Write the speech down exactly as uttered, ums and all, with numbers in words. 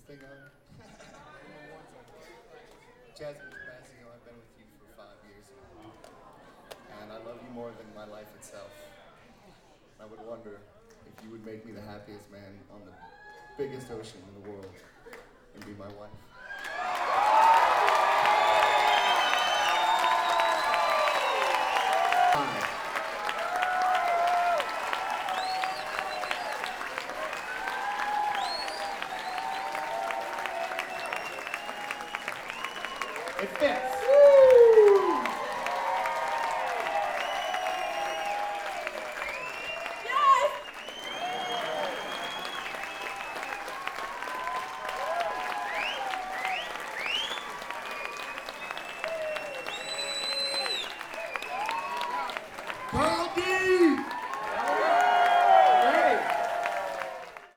thing on? Jasmine Damasio, I've been with you for five years now, and I love you more than my life itself. I would wonder if you would make me the happiest man on the biggest ocean in the world and be my wife. Hi. It fits.